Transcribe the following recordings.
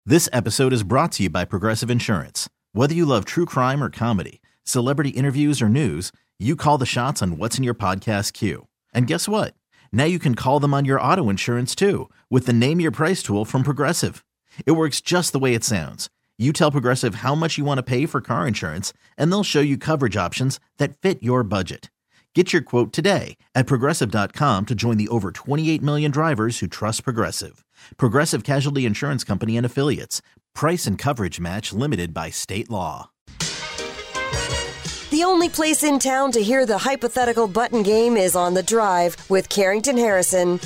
This episode is brought to you by Progressive Insurance. Whether you love true crime or comedy, celebrity interviews or news, you call the shots on what's in your podcast queue. And guess what? Now you can call them on your auto insurance too with the Name Your Price tool from Progressive. It works just the way it sounds. You tell Progressive how much you want to pay for car insurance, and they'll show you coverage options that fit your budget. Get your quote today at Progressive.com to join the over 28 million drivers who trust Progressive. Progressive Casualty Insurance Company and Affiliates. Price and coverage match limited by state law. The only place in town to hear the hypothetical button game is On the Drive with Carrington Harrison.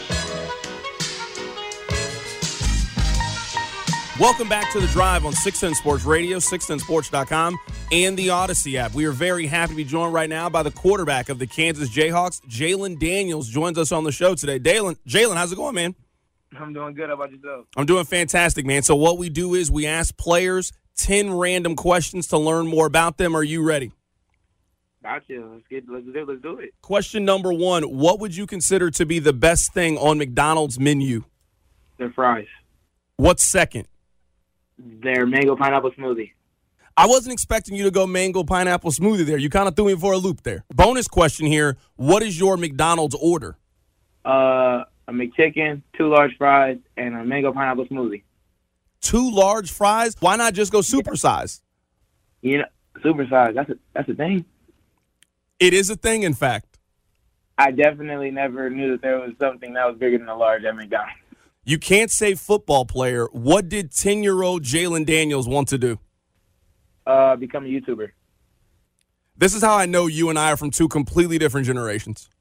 Welcome back to The Drive on 610 Sports Radio, 610sports.com, and the Odyssey app. We are very happy to be joined right now by the quarterback of the Kansas Jayhawks, Jalon Daniels, joins us on the show today. Jalon, how's it going, man? I'm doing good. How about yourself? I'm doing fantastic, man. So what we do is we ask players 10 random questions to learn more about them. Are you ready? Gotcha. Let's do it. Question number 1, what would you consider to be the best thing on McDonald's menu? Their fries. What's second? Their mango pineapple smoothie. I wasn't expecting you to go mango pineapple smoothie there. You kind of threw me for a loop there. Bonus question here. What is your McDonald's order? A McChicken, 2 large fries, and a mango pineapple smoothie. 2 large fries? Why not just go supersize? You know, supersize. That's a thing. It is a thing, in fact. I definitely never knew that there was something that was bigger than a large at McDonald's. You can't say football player. What did 10-year-old Jalon Daniels want to do? Become a YouTuber. This is how I know you and I are from 2 completely different generations.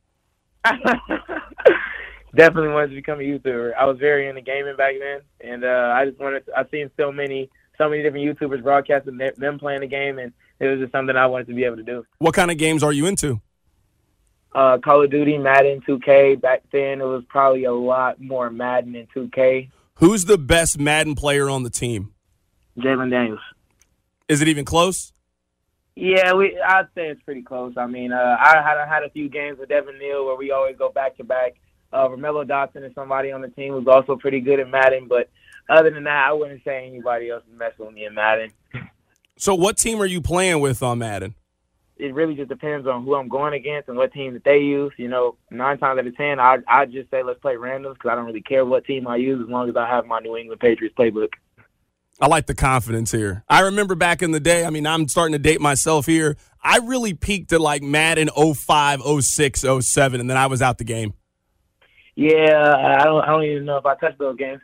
Definitely wanted to become a YouTuber. I was very into gaming back then, and I've seen so many different YouTubers broadcasting them playing the game, and it was just something I wanted to be able to do. What kind of games are you into? Call of Duty, Madden, 2K. Back then, it was probably a lot more Madden than 2K. Who's the best Madden player on the team? Jalon Daniels. Is it even close? Yeah, I'd say it's pretty close. I mean, I had a few games with Devin Neal where we always go back-to-back. Romello Dotson is somebody on the team who's also pretty good at Madden, but other than that, I wouldn't say anybody else is messing with me in Madden. So what team are you playing with on Madden? It really just depends on who I'm going against and what team that they use. You know, 9 times out of 10, I just say let's play randoms because I don't really care what team I use as long as I have my New England Patriots playbook. I like the confidence here. I remember back in the day, I mean, I'm starting to date myself here. I really peaked at like Madden 05, 06, 07, and then I was out the game. Yeah, I don't even know if I touched those games.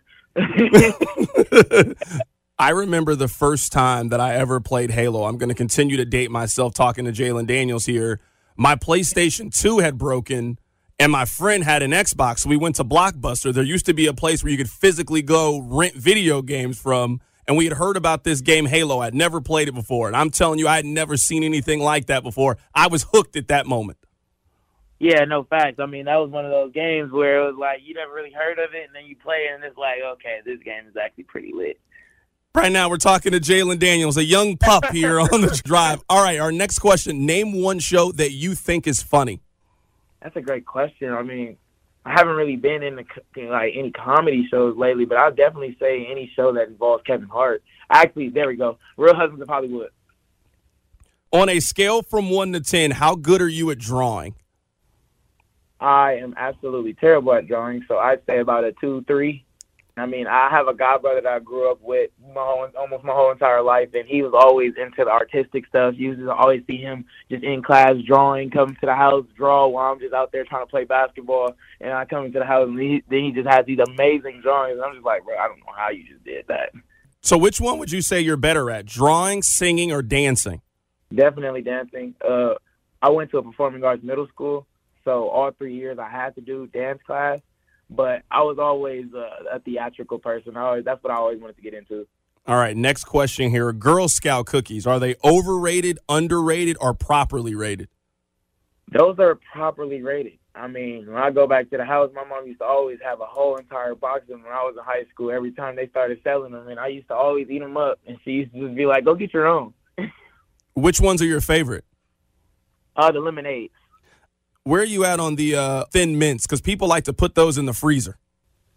I remember the first time that I ever played Halo. I'm going to continue to date myself talking to Jalon Daniels here. My PlayStation 2 had broken, and my friend had an Xbox. So we went to Blockbuster. There used to be a place where you could physically go rent video games from, and we had heard about this game Halo. I'd never played it before, and I'm telling you, I had never seen anything like that before. I was hooked at that moment. Yeah, no facts. I mean, that was one of those games where it was like you never really heard of it, and then you play it, and it's like, okay, this game is actually pretty lit. Right now, we're talking to Jalon Daniels, a young pup here on the drive. All right, our next question. Name one show that you think is funny. That's a great question. I mean, I haven't really been in any comedy shows lately, but I'll definitely say any show that involves Kevin Hart. Actually, there we go. Real Husbands of Hollywood. On a scale from 1 to 10, how good are you at drawing? I am absolutely terrible at drawing, so I'd say about a 2, 3. I mean, I have a godbrother that I grew up with almost my whole entire life, and he was always into the artistic stuff. You used to always see him just in class drawing, come to the house, draw while I'm just out there trying to play basketball, and I come into the house, and then he just has these amazing drawings. And I'm just like, bro, I don't know how you just did that. So which one would you say you're better at, drawing, singing, or dancing? Definitely dancing. I went to a performing arts middle school, so all 3 years I had to do dance class. But I was always a theatrical person. That's what I always wanted to get into. All right, next question here. Girl Scout cookies, are they overrated, underrated, or properly rated? Those are properly rated. I mean, when I go back to the house, my mom used to always have a whole entire box of them when I was in high school. Every time they started selling them, and I used to always eat them up. And she used to just be like, go get your own. Which ones are your favorite? The lemonades. Where are you at on the Thin Mints? Because people like to put those in the freezer.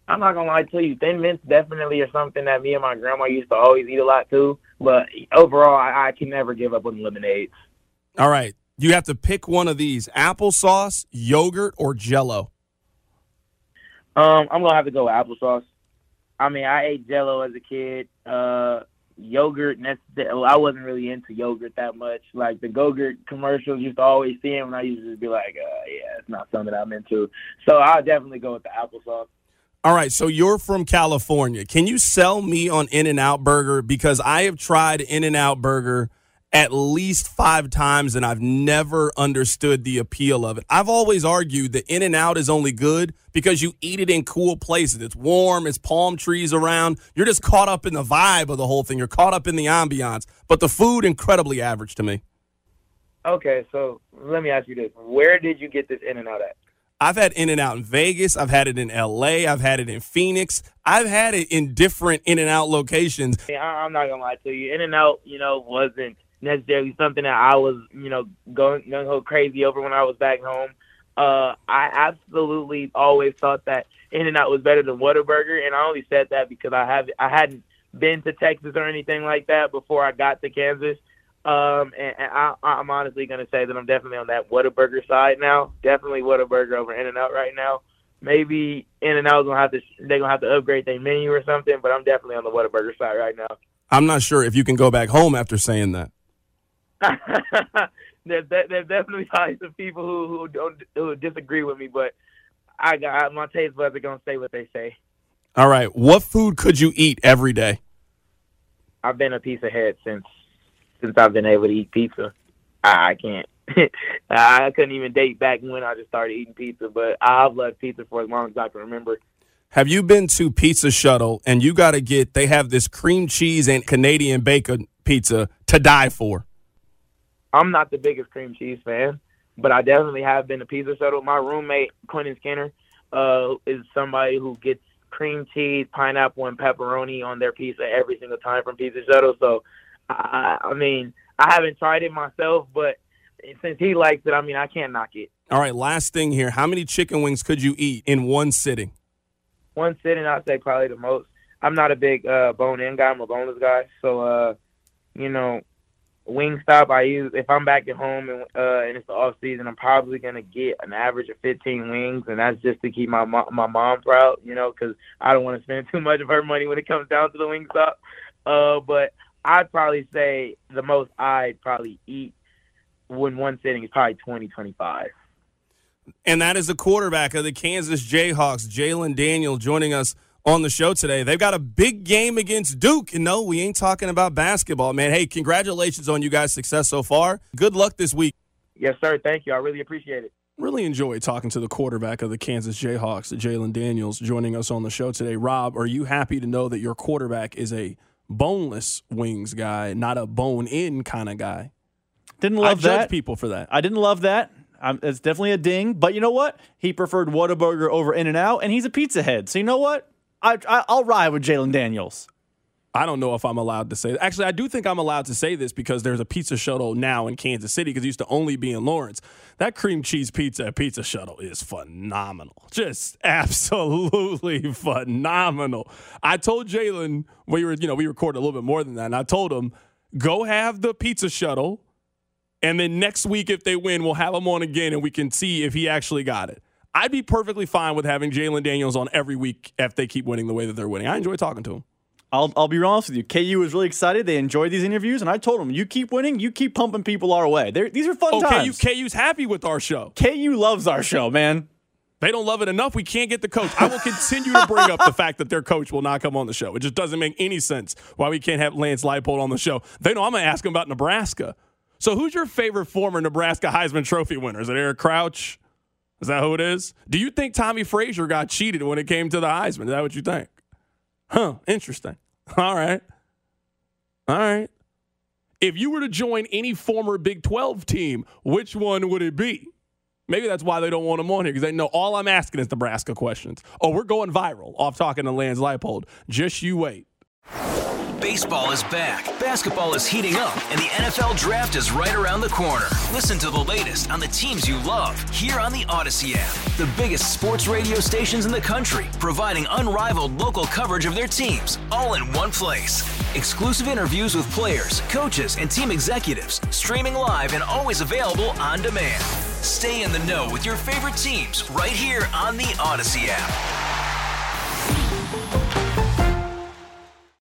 I'm not gonna lie to you. Thin Mints definitely are something that me and my grandma used to always eat a lot too. But overall, I can never give up on lemonades. All right, you have to pick one of these: applesauce, yogurt, or Jell-O. I'm gonna have to go with applesauce. I mean, I ate Jell-O as a kid. Yogurt, I wasn't really into yogurt that much. Like the Go-Gurt commercials, used to always see them, and I used to just be like, yeah, it's not something I'm into. So I'll definitely go with the applesauce. All right, so you're from California. Can you sell me on In-N-Out Burger? Because I have tried In-N-Out Burger at least 5 times, and I've never understood the appeal of it. I've always argued that In-N-Out is only good because you eat it in cool places. It's warm, it's palm trees around. You're just caught up in the vibe of the whole thing. You're caught up in the ambiance. But the food, incredibly average to me. Okay, so let me ask you this. Where did you get this In-N-Out at? I've had In-N-Out in Vegas. I've had it in L.A. I've had it in Phoenix. I've had it in different In-N-Out locations. I'm not going to lie to you. In-N-Out, wasn't necessarily something that I was, going to go crazy over when I was back home. I absolutely always thought that In-N-Out was better than Whataburger, and I only said that because I hadn't been to Texas or anything like that before I got to Kansas. And I'm honestly going to say that I'm definitely on that Whataburger side now. Definitely Whataburger over In-N-Out right now. Maybe In-N-Out they're gonna have to upgrade their menu or something, but I'm definitely on the Whataburger side right now. I'm not sure if you can go back home after saying that. There's definitely probably some people who disagree with me, but I got my taste buds are gonna say what they say. All right, what food could you eat every day? I've been a pizza head since I've been able to eat pizza. I can't. I couldn't even date back when I just started eating pizza, but I've loved pizza for as long as I can remember. Have you been to Pizza Shuttle and you got to they have this cream cheese and Canadian bacon pizza to die for? I'm not the biggest cream cheese fan, but I definitely have been to Pizza Shuttle. My roommate, Quentin Skinner, is somebody who gets cream cheese, pineapple, and pepperoni on their pizza every single time from Pizza Shuttle. So, I mean, I haven't tried it myself, but since he likes it, I mean, I can't knock it. All right, last thing here. How many chicken wings could you eat in one sitting? One sitting, I'd say probably the most. I'm not a big bone-in guy. I'm a boneless guy. So, Wingstop, I use if I'm back at home and it's the off season, I'm probably gonna get an average of 15 wings, and that's just to keep my mom proud, because I don't want to spend too much of her money when it comes down to the Wingstop. But I'd probably say the most I'd probably eat when one sitting is probably 20, 25. And that is the quarterback of the Kansas Jayhawks, Jalon Daniel, joining us on the show today. They've got a big game against Duke. And no, we ain't talking about basketball, man. Hey, congratulations on you guys' success so far. Good luck this week. Yes, sir. Thank you. I really appreciate it. Really enjoyed talking to the quarterback of the Kansas Jayhawks, Jalon Daniels, joining us on the show today. Rob, are you happy to know that your quarterback is a boneless wings guy, not a bone-in kind of guy? Didn't love that. I judge people for that. I didn't love that. It's definitely a ding. But you know what? He preferred Whataburger over In-N-Out, and he's a pizza head. So you know what? I'll ride with Jalon Daniels. I don't know if I'm allowed to say that. Actually, I do think I'm allowed to say this because there's a Pizza Shuttle now in Kansas City because it used to only be in Lawrence. That cream cheese pizza at Pizza Shuttle is phenomenal. Just absolutely phenomenal. I told Jalon, we recorded a little bit more than that, and I told him, go have the Pizza Shuttle, and then next week if they win, we'll have him on again and we can see if he actually got it. I'd be perfectly fine with having Jalon Daniels on every week if they keep winning the way that they're winning. I enjoy talking to him. I'll be honest with you. KU was really excited. They enjoyed these interviews, and I told them, you keep winning, you keep pumping people our way. These are fun times. KU's happy with our show. KU loves our show, man. They don't love it enough. We can't get the coach. I will continue to bring up the fact that their coach will not come on the show. It just doesn't make any sense why we can't have Lance Leipold on the show. They know I'm going to ask him about Nebraska. So who's your favorite former Nebraska Heisman Trophy winner? Is it Eric Crouch? Is that who it is? Do you think Tommy Frazier got cheated when it came to the Heisman? Is that what you think? Huh, interesting. All right. If you were to join any former Big 12 team, which one would it be? Maybe that's why they don't want him on here, because they know all I'm asking is Nebraska questions. Oh, we're going viral off talking to Lance Leipold. Just you wait. Baseball is back, basketball is heating up, and the NFL Draft is right around the corner. Listen to the latest on the teams you love here on the Odyssey app. The biggest sports radio stations in the country, providing unrivaled local coverage of their teams, all in one place. Exclusive interviews with players, coaches, and team executives, streaming live and always available on demand. Stay in the know with your favorite teams right here on the Odyssey app.